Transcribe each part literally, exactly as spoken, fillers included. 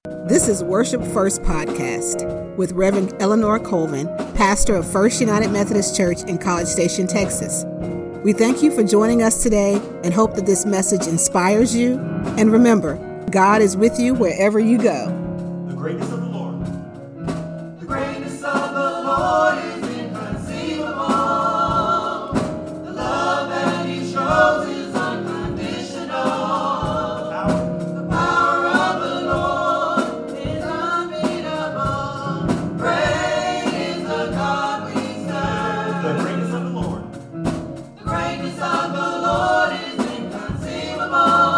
This is Worship First Podcast with Reverend Eleanor Colvin, pastor of First United Methodist Church in College Station, Texas. We thank you for joining us today and hope that this message inspires you. And remember, God is with you wherever you go. The greatness of the Lord. The greatness of the Lord is inconceivable. The love that He shows is unconditional. The power of the Lord is unbeatable. Great is the God we serve. The greatness of the Lord. The greatness of the Lord is inconceivable.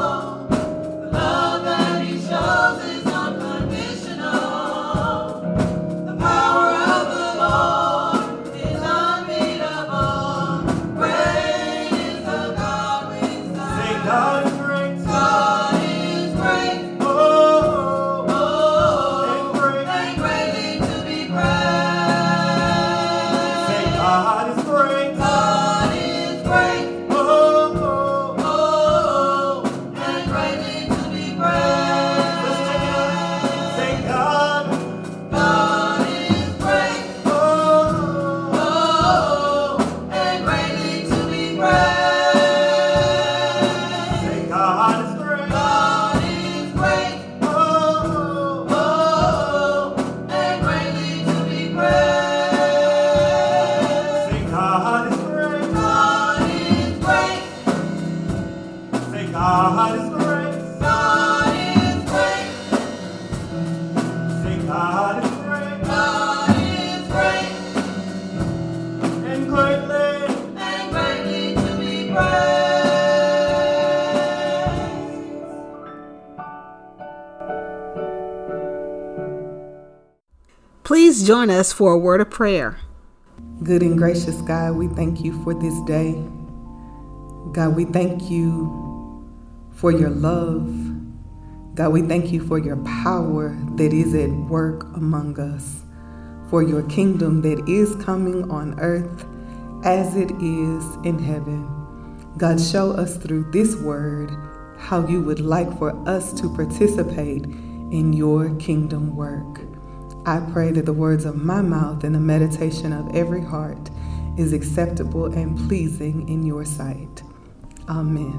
Please join us for a word of prayer. Good and gracious God, we thank you for this day. God, we thank you for your love. God, we thank you for your power that is at work among us, for your kingdom that is coming on earth as it is in heaven. God, show us through this word how you would like for us to participate in your kingdom work. I pray that the words of my mouth and the meditation of every heart is acceptable and pleasing in your sight. Amen.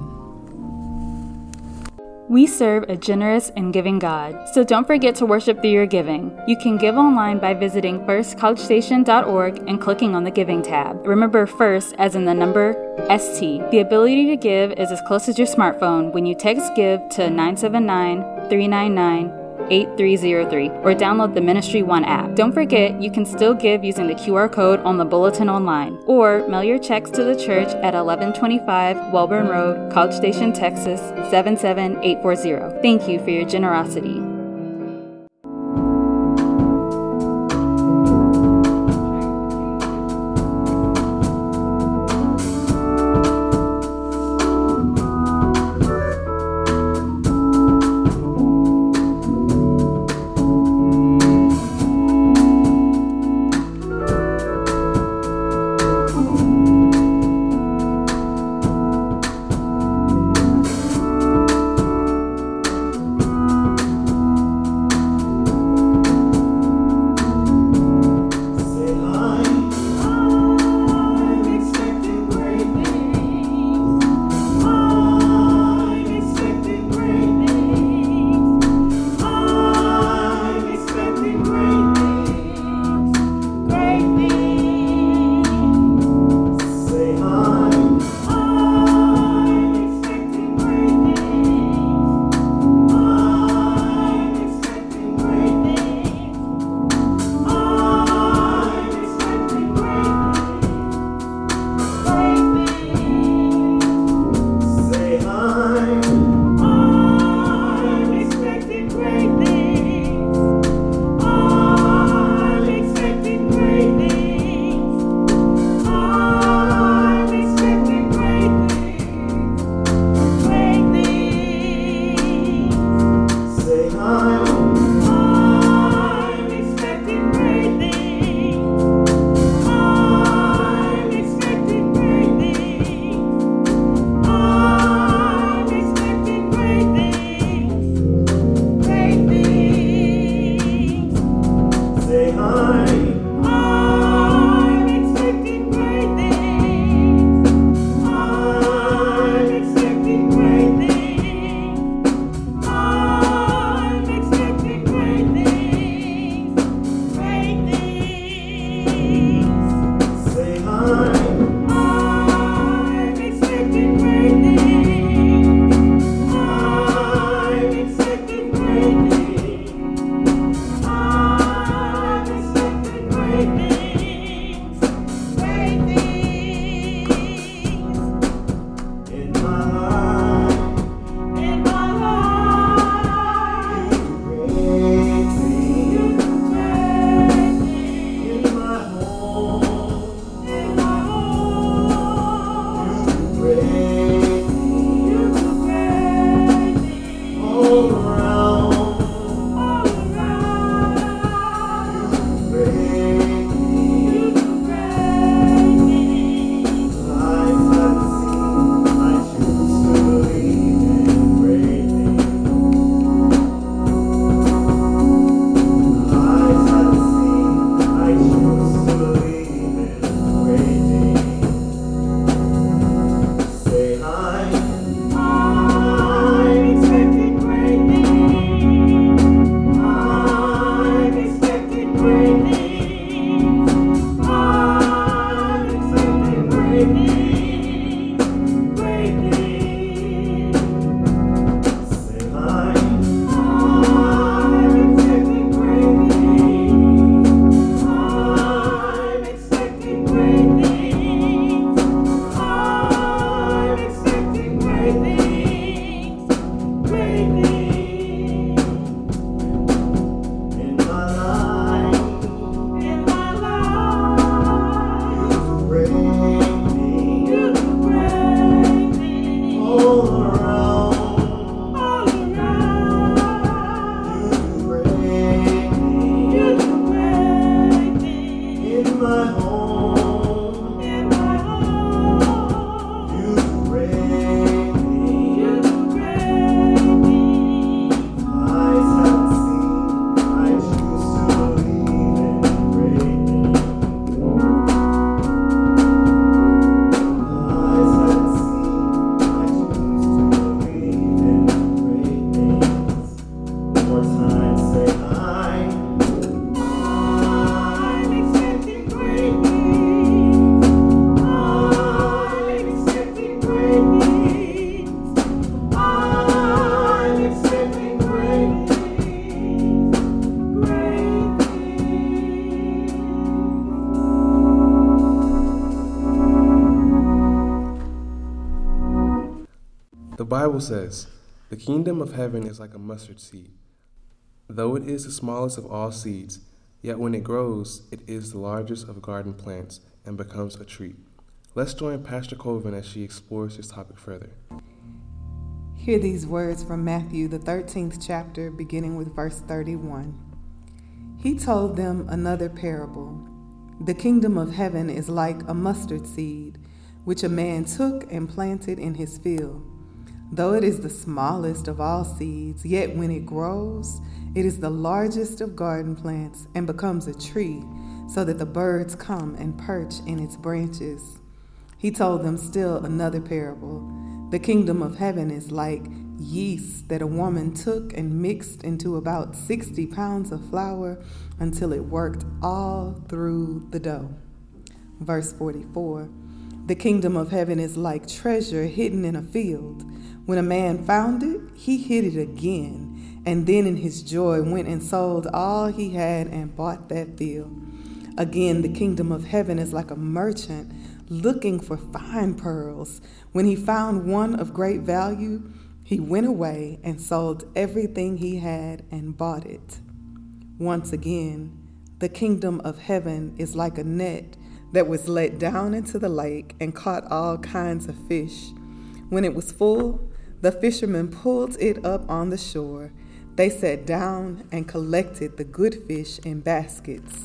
We serve a generous and giving God, so don't forget to worship through your giving. You can give online by visiting first college station dot org and clicking on the Giving tab. Remember FIRST as in the number S T. The ability to give is as close as your smartphone when you text GIVE to nine seven nine, three nine nine, eight three zero three or download the Ministry One app. Don't forget, you can still give using the Q R code on the bulletin online, or mail your checks to the church at eleven twenty-five Welborn Road, College Station, Texas seven seven eight four zero. Thank you for your generosity. Say Bible says, "The kingdom of heaven is like a mustard seed. Though it is the smallest of all seeds, yet when it grows, it is the largest of garden plants and becomes a tree." Let's join Pastor Colvin as she explores this topic further. Hear these words from Matthew, the thirteenth chapter, beginning with verse thirty-one. He told them another parable. The kingdom of heaven is like a mustard seed, which a man took and planted in his field. Though it is the smallest of all seeds, yet when it grows, it is the largest of garden plants and becomes a tree, so that the birds come and perch in its branches. He told them still another parable. The kingdom of heaven is like yeast that a woman took and mixed into about sixty pounds of flour until it worked all through the dough. Verse forty-four. The kingdom of heaven is like treasure hidden in a field. When a man found it, he hid it again, and then in his joy went and sold all he had and bought that field. Again, the kingdom of heaven is like a merchant looking for fine pearls. When he found one of great value, he went away and sold everything he had and bought it. Once again, the kingdom of heaven is like a net that was let down into the lake and caught all kinds of fish. When it was full, the fishermen pulled it up on the shore. They sat down and collected the good fish in baskets,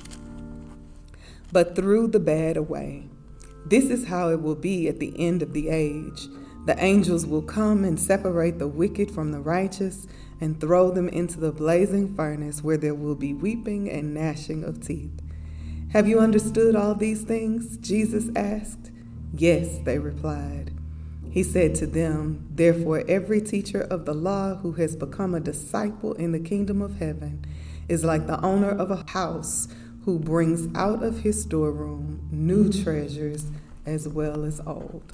but threw the bad away. This is how it will be at the end of the age. The angels will come and separate the wicked from the righteous and throw them into the blazing furnace, where there will be weeping and gnashing of teeth. Have you understood all these things? Jesus asked. Yes, they replied. He said to them, therefore every teacher of the law who has become a disciple in the kingdom of heaven is like the owner of a house who brings out of his storeroom new treasures as well as old.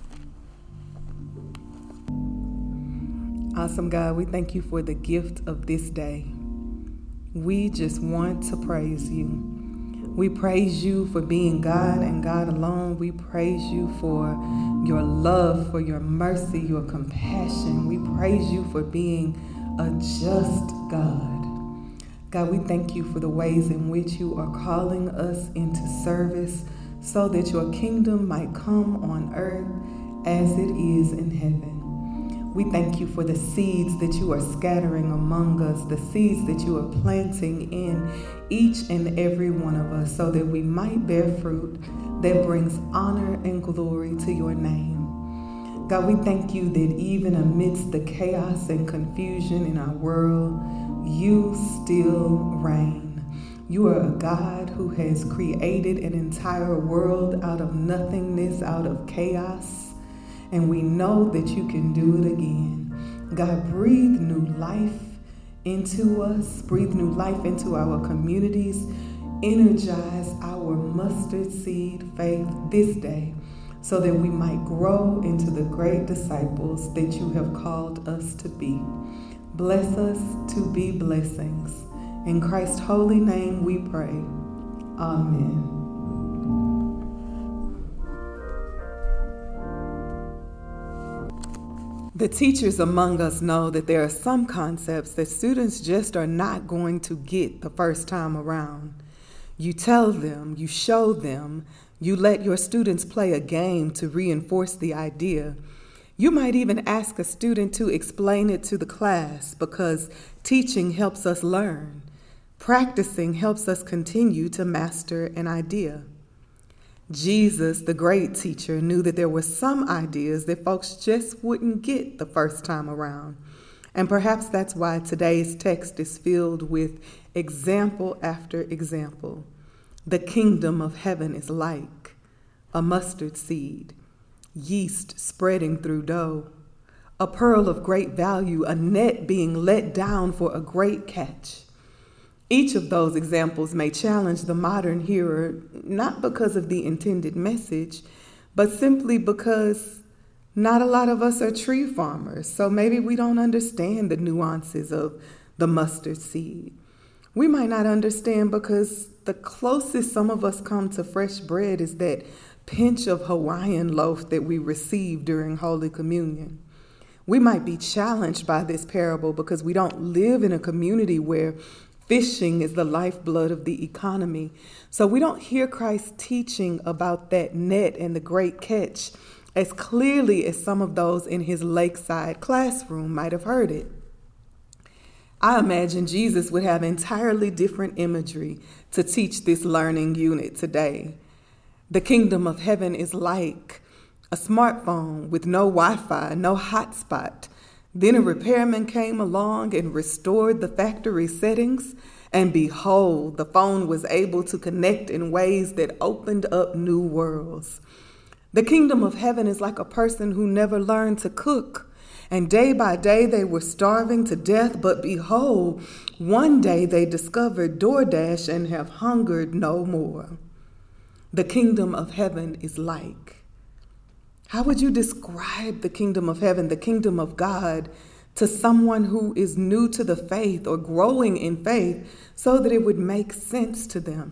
Awesome God, we thank you for the gift of this day. We just want to praise you. We praise you for being God and God alone. We praise you for your love, for your mercy, your compassion. We praise you for being a just God. God, we thank you for the ways in which you are calling us into service so that your kingdom might come on earth as it is in heaven. We thank you for the seeds that you are scattering among us, the seeds that you are planting in each and every one of us so that we might bear fruit that brings honor and glory to your name. God, we thank you that even amidst the chaos and confusion in our world, you still reign. You are a God who has created an entire world out of nothingness, out of chaos. And we know that you can do it again. God, breathe new life into us. Breathe new life into our communities. Energize our mustard seed faith this day so that we might grow into the great disciples that you have called us to be. Bless us to be blessings. In Christ's holy name we pray. Amen. The teachers among us know that there are some concepts that students just are not going to get the first time around. You tell them, you show them, you let your students play a game to reinforce the idea. You might even ask a student to explain it to the class because teaching helps us learn. Practicing helps us continue to master an idea. Jesus, the great teacher, knew that there were some ideas that folks just wouldn't get the first time around. And perhaps that's why today's text is filled with example after example. The kingdom of heaven is like a mustard seed, yeast spreading through dough, a pearl of great value, a net being let down for a great catch. Each of those examples may challenge the modern hearer, not because of the intended message, but simply because not a lot of us are tree farmers, so maybe we don't understand the nuances of the mustard seed. We might not understand because the closest some of us come to fresh bread is that pinch of Hawaiian loaf that we receive during Holy Communion. We might be challenged by this parable because we don't live in a community where fishing is the lifeblood of the economy. So we don't hear Christ teaching about that net and the great catch as clearly as some of those in his lakeside classroom might have heard it. I imagine Jesus would have entirely different imagery to teach this learning unit today. The kingdom of heaven is like a smartphone with no Wi-Fi, no hotspot. Then a repairman came along and restored the factory settings, and behold, the phone was able to connect in ways that opened up new worlds. The kingdom of heaven is like a person who never learned to cook, and day by day they were starving to death, but behold, one day they discovered DoorDash and have hungered no more. The kingdom of heaven is like. How would you describe the kingdom of heaven, the kingdom of God, to someone who is new to the faith or growing in faith so that it would make sense to them?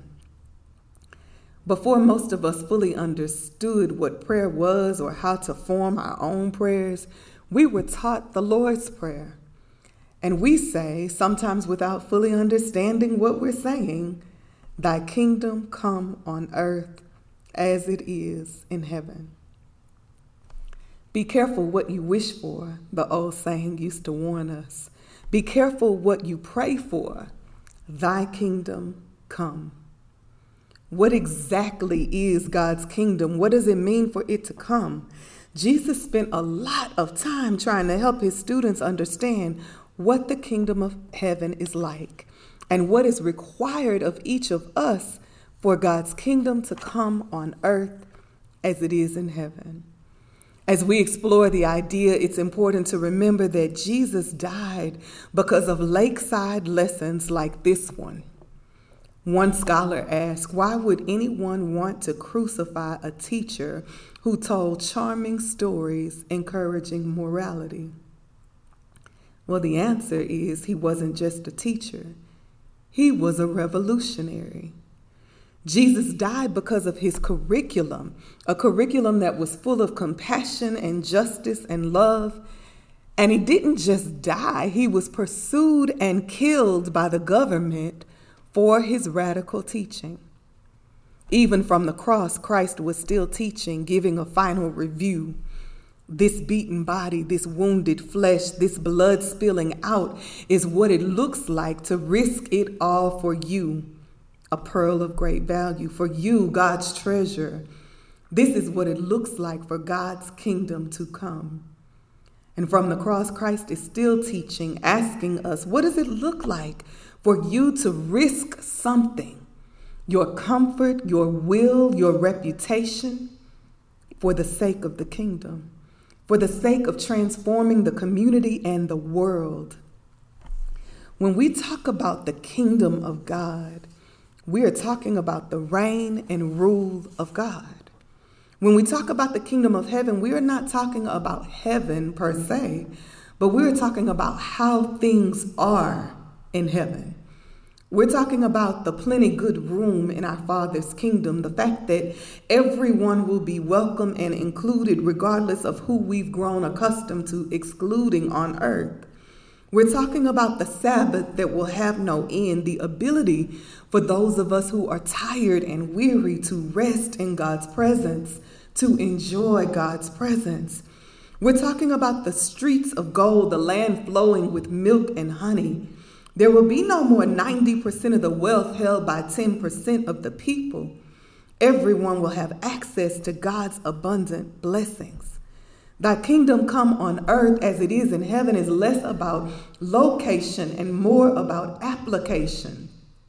Before most of us fully understood what prayer was or how to form our own prayers, we were taught the Lord's Prayer. And we say, sometimes without fully understanding what we're saying, "Thy kingdom come on earth as it is in heaven." Be careful what you wish for, the old saying used to warn us. Be careful what you pray for. Thy kingdom come. What exactly is God's kingdom? What does it mean for it to come? Jesus spent a lot of time trying to help his students understand what the kingdom of heaven is like and what is required of each of us for God's kingdom to come on earth as it is in heaven. As we explore the idea, it's important to remember that Jesus died because of lakeside lessons like this one. One scholar asked, why would anyone want to crucify a teacher who told charming stories encouraging morality? Well, the answer is he wasn't just a teacher. He was a revolutionary. Jesus died because of his curriculum, a curriculum that was full of compassion and justice and love. And he didn't just die, he was pursued and killed by the government for his radical teaching. Even from the cross, Christ was still teaching, giving a final review. This beaten body, this wounded flesh, this blood spilling out is what it looks like to risk it all for you. A pearl of great value for you, God's treasure. This is what it looks like for God's kingdom to come. And from the cross, Christ is still teaching, asking us, what does it look like for you to risk something? Your comfort, your will, your reputation, for the sake of the kingdom, for the sake of transforming the community and the world. When we talk about the kingdom of God, we are talking about the reign and rule of God. When we talk about the kingdom of heaven, we are not talking about heaven per se, but we're talking about how things are in heaven. We're talking about the plenty good room in our Father's kingdom, the fact that everyone will be welcome and included regardless of who we've grown accustomed to excluding on earth. We're talking about the Sabbath that will have no end, the ability for those of us who are tired and weary to rest in God's presence, to enjoy God's presence. We're talking about the streets of gold, the land flowing with milk and honey. There will be no more ninety percent of the wealth held by ten percent of the people. Everyone will have access to God's abundant blessings. Thy kingdom come on earth as it is in heaven is less about location and more about application.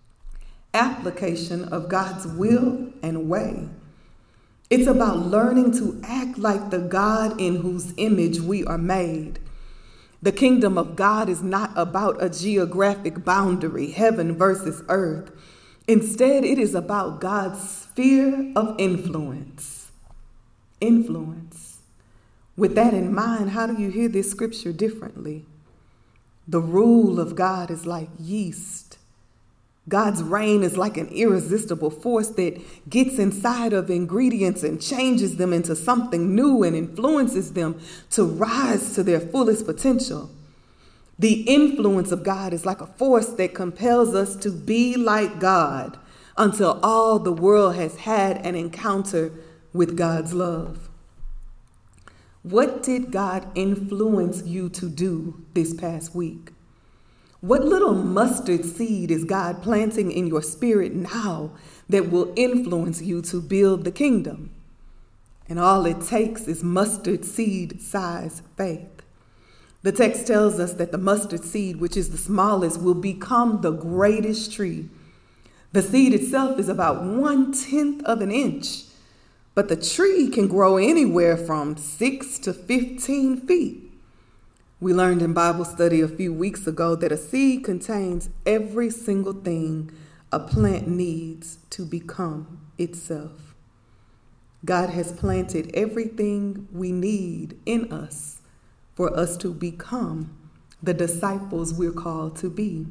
Application of God's will and way. It's about learning to act like the God in whose image we are made. The kingdom of God is not about a geographic boundary, heaven versus earth. Instead, it is about God's sphere of influence. Influence. With that in mind, how do you hear this scripture differently? The rule of God is like yeast. God's reign is like an irresistible force that gets inside of ingredients and changes them into something new and influences them to rise to their fullest potential. The influence of God is like a force that compels us to be like God until all the world has had an encounter with God's love. What did God influence you to do this past week? What little mustard seed is God planting in your spirit now that will influence you to build the kingdom? And all it takes is mustard seed size faith. The text tells us that the mustard seed, which is the smallest, will become the greatest tree. The seed itself is about one tenth of an inch, but the tree can grow anywhere from six to fifteen feet. We learned in Bible study a few weeks ago that a seed contains every single thing a plant needs to become itself. God has planted everything we need in us for us to become the disciples we're called to be.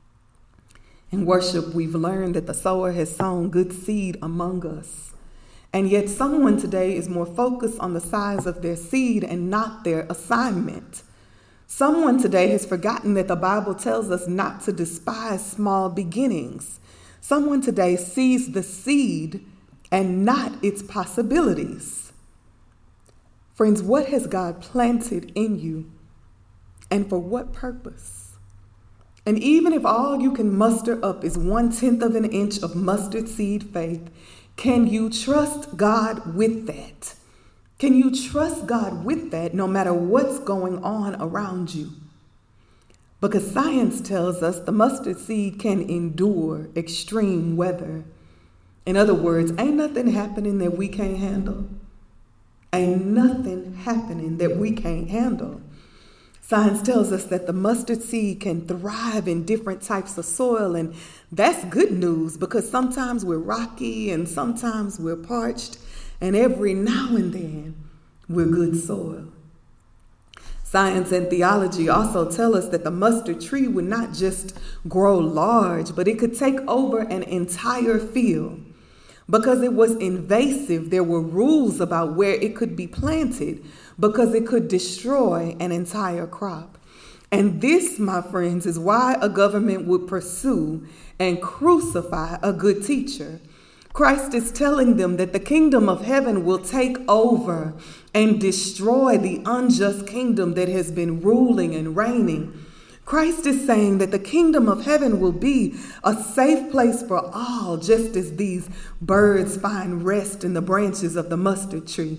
In worship, we've learned that the sower has sown good seed among us. And yet someone today is more focused on the size of their seed and not their assignment. Someone today has forgotten that the Bible tells us not to despise small beginnings. Someone today sees the seed and not its possibilities. Friends, what has God planted in you, and for what purpose? And even if all you can muster up is one tenth of an inch of mustard seed faith, can you trust God with that? Can you trust God with that no matter what's going on around you? Because science tells us the mustard seed can endure extreme weather. In other words, ain't nothing happening that we can't handle. Ain't nothing happening that we can't handle. Science tells us that the mustard seed can thrive in different types of soil, and that's good news because sometimes we're rocky and sometimes we're parched, and every now and then we're good soil. Science and theology also tell us that the mustard tree would not just grow large, but it could take over an entire field. Because it was invasive, there were rules about where it could be planted because it could destroy an entire crop. And this, my friends, is why a government would pursue and crucify a good teacher. Christ is telling them that the kingdom of heaven will take over and destroy the unjust kingdom that has been ruling and reigning. Christ is saying that the kingdom of heaven will be a safe place for all, just as these birds find rest in the branches of the mustard tree.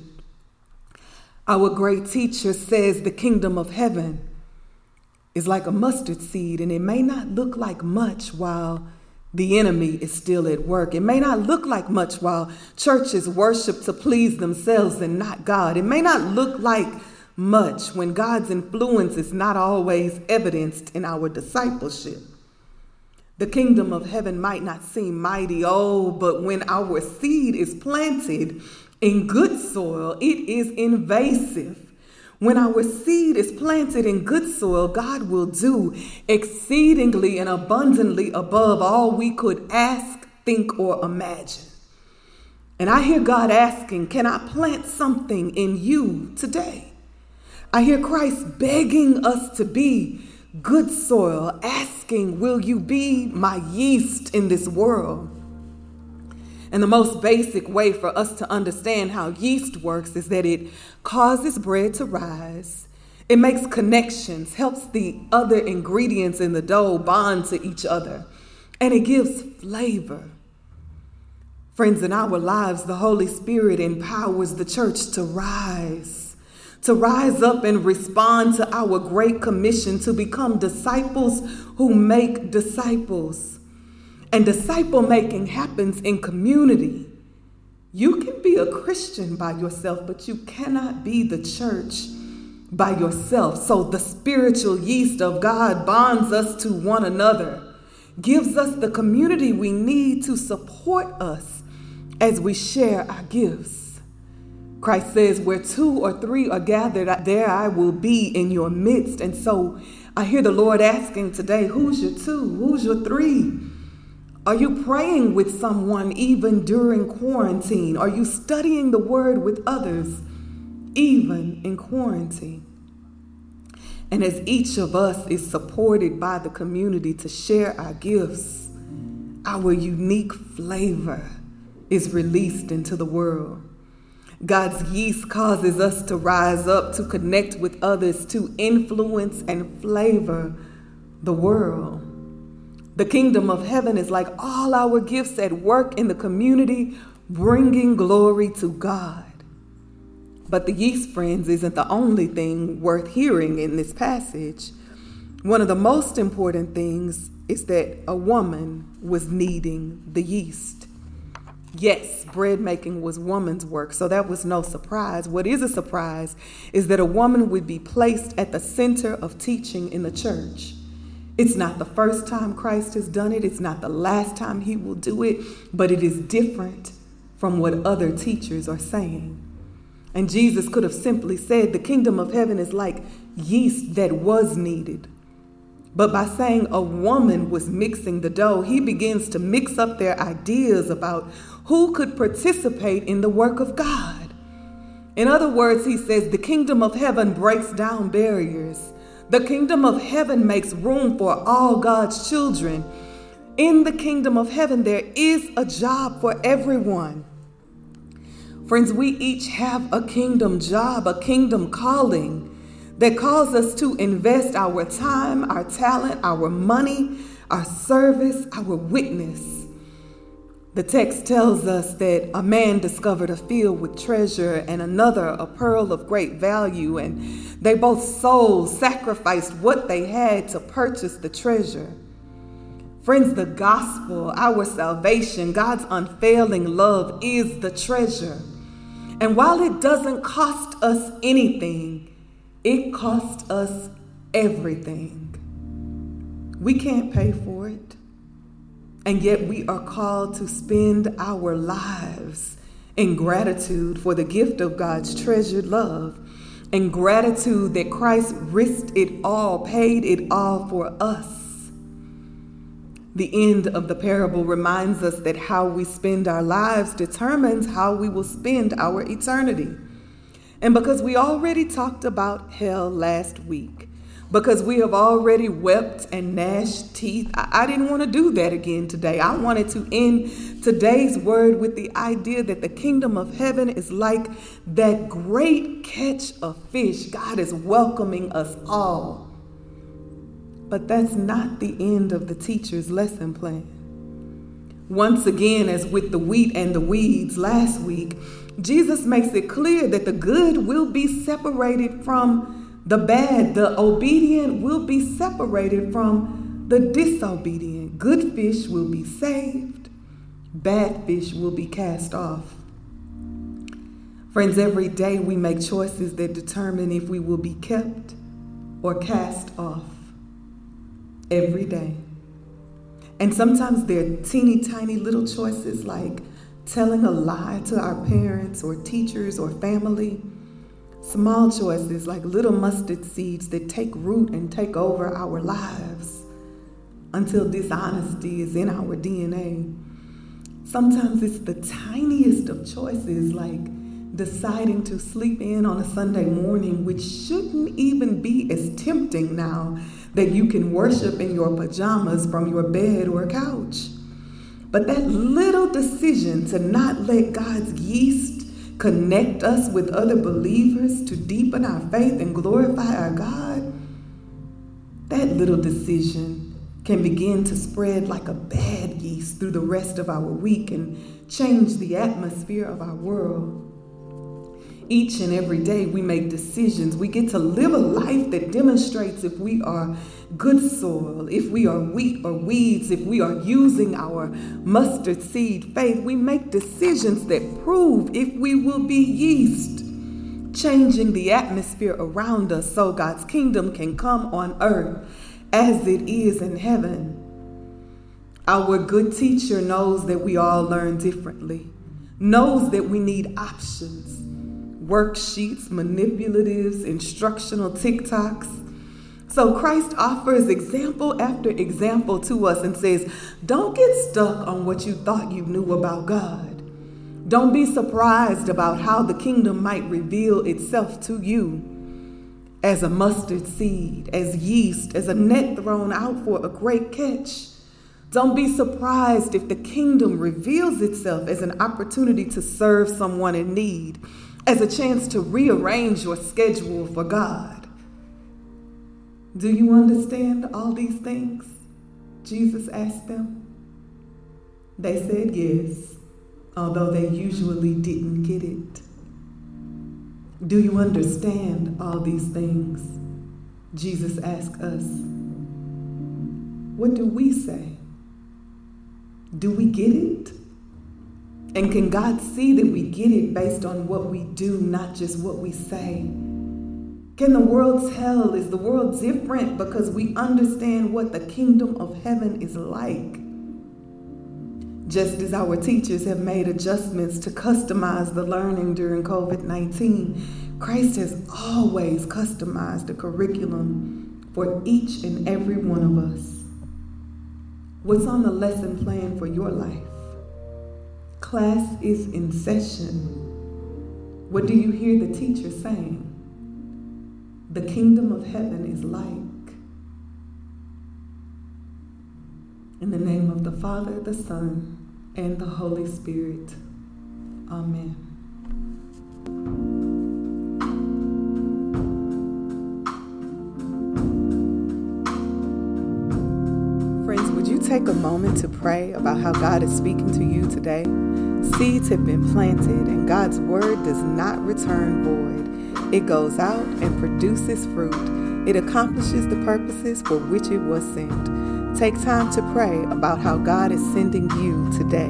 Our great teacher says the kingdom of heaven is like a mustard seed, and it may not look like much while the enemy is still at work. It may not look like much while churches worship to please themselves and not God. It may not look like much when God's influence is not always evidenced in our discipleship. The kingdom of heaven might not seem mighty, oh, but when our seed is planted in good soil, it is invasive. When our seed is planted in good soil, God will do exceedingly and abundantly above all we could ask, think, or imagine. And I hear God asking, can I plant something in you today? I hear Christ begging us to be good soil, asking, will you be my yeast in this world? And the most basic way for us to understand how yeast works is that it causes bread to rise. It makes connections, helps the other ingredients in the dough bond to each other, and it gives flavor. Friends, in our lives, the Holy Spirit empowers the church to rise, to rise up and respond to our great commission to become disciples who make disciples. And disciple making happens in community. You can be a Christian by yourself, but you cannot be the church by yourself. So the spiritual yeast of God bonds us to one another, gives us the community we need to support us as we share our gifts. Christ says, where two or three are gathered, there I will be in your midst. And so I hear the Lord asking today, who's your two? Who's your three? Are you praying with someone even during quarantine? Are you studying the word with others even in quarantine? And as each of us is supported by the community to share our gifts, our unique flavor is released into the world. God's yeast causes us to rise up, to connect with others, to influence and flavor the world. The kingdom of heaven is like all our gifts at work in the community, bringing glory to God. But the yeast, friends, isn't the only thing worth hearing in this passage. One of the most important things is that a woman was kneading the yeast. Yes, bread making was woman's work, so that was no surprise. What is a surprise is that a woman would be placed at the center of teaching in the church. It's not the first time Christ has done it. It's not the last time he will do it, but it is different from what other teachers are saying. And Jesus could have simply said the kingdom of heaven is like yeast that was kneaded. But by saying a woman was mixing the dough, he begins to mix up their ideas about who could participate in the work of God. In other words, he says the kingdom of heaven breaks down barriers. The kingdom of heaven makes room for all God's children. In the kingdom of heaven, there is a job for everyone. Friends, we each have a kingdom job, a kingdom calling that calls us to invest our time, our talent, our money, our service, our witness. The text tells us that a man discovered a field with treasure and another a pearl of great value, and they both sold, sacrificed what they had to purchase the treasure. Friends, the gospel, our salvation, God's unfailing love is the treasure. And while it doesn't cost us anything, it costs us everything. We can't pay for it. And yet we are called to spend our lives in gratitude for the gift of God's treasured love, and gratitude that Christ risked it all, paid it all for us. The end of the parable reminds us that how we spend our lives determines how we will spend our eternity. And because we already talked about hell last week, because we have already wept and gnashed teeth, I, I didn't want to do that again today. I wanted to end today's word with the idea that the kingdom of heaven is like that great catch of fish. God is welcoming us all. But that's not the end of the teacher's lesson plan. Once again, as with the wheat and the weeds last week, Jesus makes it clear that the good will be separated from the bad. The obedient will be separated from the disobedient. Good fish will be saved. Bad fish will be cast off. Friends, every day we make choices that determine if we will be kept or cast off. Every day. And sometimes they're teeny tiny little choices like telling a lie to our parents or teachers or family. Small choices like little mustard seeds that take root and take over our lives until dishonesty is in our D N A. Sometimes it's the tiniest of choices like deciding to sleep in on a Sunday morning, which shouldn't even be as tempting now that you can worship in your pajamas from your bed or couch. But that little decision to not let God's yeast connect us with other believers to deepen our faith and glorify our God, that little decision can begin to spread like a bad yeast through the rest of our week and change the atmosphere of our world. Each and every day we make decisions. We get to live a life that demonstrates if we are good soil, if we are wheat or weeds, if we are using our mustard seed faith. We make decisions that prove if we will be yeast, changing the atmosphere around us so God's kingdom can come on earth as it is in heaven. Our good teacher knows that we all learn differently, knows that we need options, worksheets, manipulatives, instructional TikToks. So Christ offers example after example to us and says, don't get stuck on what you thought you knew about God. Don't be surprised about how the kingdom might reveal itself to you as a mustard seed, as yeast, as a net thrown out for a great catch. Don't be surprised if the kingdom reveals itself as an opportunity to serve someone in need, as a chance to rearrange your schedule for God. Do you understand all these things? Jesus asked them. They said yes, although they usually didn't get it. Do you understand all these things? Jesus asked us. What do we say? Do we get it? And can God see that we get it based on what we do, not just what we say? Can the world tell? Is the world different because we understand what the kingdom of heaven is like? Just as our teachers have made adjustments to customize the learning during covid nineteen, Christ has always customized the curriculum for each and every one of us. What's on the lesson plan for your life? Class is in session. What do you hear the teacher saying? The kingdom of heaven is like. In the name of the Father, the Son, and the Holy Spirit. Amen. Friends, would you take a moment to pray about how God is speaking to you today? Seeds have been planted, and God's word does not return void. It goes out and produces fruit. It accomplishes the purposes for which it was sent. Take time to pray about how God is sending you today.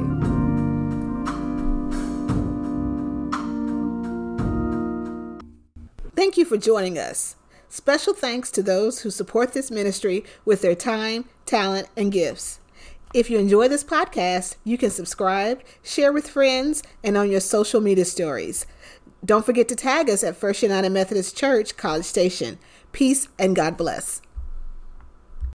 Thank you for joining us. Special thanks to those who support this ministry with their time, talent, and gifts. If you enjoy this podcast, you can subscribe, share with friends, and on your social media stories. Don't forget to tag us at First United Methodist Church, College Station. Peace and God bless.